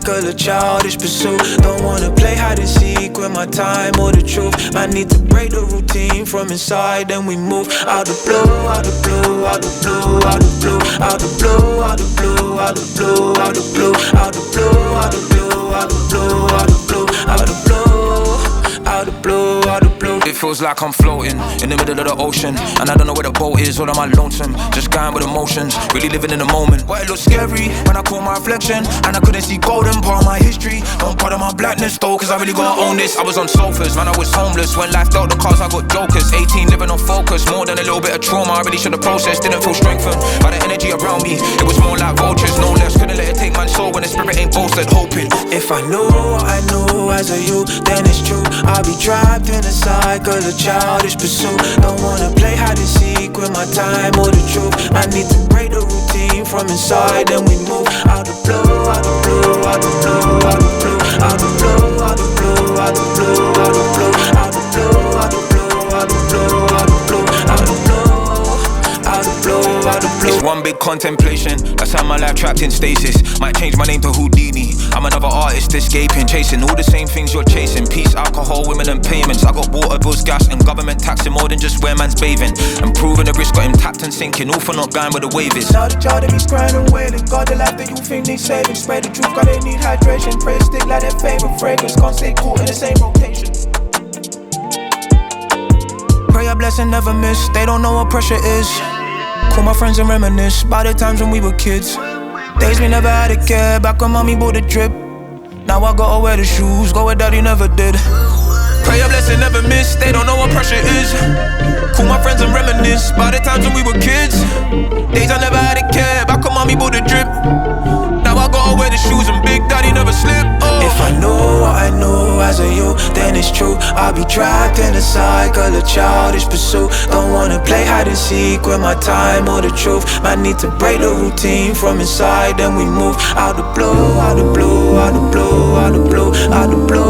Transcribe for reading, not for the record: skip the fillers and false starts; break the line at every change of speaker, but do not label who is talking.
cycle of childish pursuit. Don't wanna play hide and seek with my time or the truth. I need to break the routine from inside, then we move. Out the blue, out the blue, out the blue, out the blue, out the blue, out the blue, out the blue, out the blue, out the blue, out the blue, out the blue, out the blue, out the blue, out the blue, out the blue.
It feels like I'm floating in the middle of the ocean, and I don't know where the boat is, or am I lonesome? Just going with emotions, really living in the moment. But it looks scary when I call my reflection, and I couldn't see golden part of my history. Don't part of my blackness though, cause I really gotta own this. I was on sofas, man, I was homeless. When life dealt the cards, I got jokers. 18 living on focus, more than a little bit of trauma I really should've processed. Didn't feel strengthened by the energy around me. It was more like vultures, no less. Couldn't let it take my soul when the spirit ain't bolstered. Hoping
if I knew what I knew as a youth, then it's true. I'll be trapped in a cycle of childish pursuit. Don't wanna play hide and seek with my time or the truth. I need to break the routine from inside, then we move. Out the blue, out the blue, out the blue, out the blue, out the blue, out the blue, out the blue, out the blue, out the blue, out the blue, out the blue, out the blue, out the blue, out the blue, out the blue.
It's one big contemplation, that's how my life trapped in stasis. Might change my name to Houdini. I'm another artist escaping, chasing all the same things you're chasing. Peace, alcohol, women and payments. I got water bills, gas and government taxing more than just where man's bathing. And proving the risk got him tapped and sinking, all for not going where the wave is.
Now the child of me's crying and wailing. God, the life that you think needs saving. Spread the truth, God, they need hydration. Pray stick like their favorite fragrance. Can't stay caught in the same rotation. Pray a blessing never miss. They don't know what pressure is. Call my friends and reminisce about the times when we were kids. Days we never had a care, back when mommy bought the drip. Now I gotta wear the shoes, go where daddy never did. Pray a blessing never miss, they don't know what pressure is. Call my friends and reminisce about the times when we were kids. Days I never had a care, back when mommy bought the drip. Now I gotta wear the shoes and big daddy never slip. If I knew what I knew as a youth, then it's true. I'll be trapped in a cycle of childish pursuit. Don't wanna play hide and seek with my time or the truth. I need to break the routine from inside, then we move. Out the blue, out the blue, out the blue, out the blue, out the blue.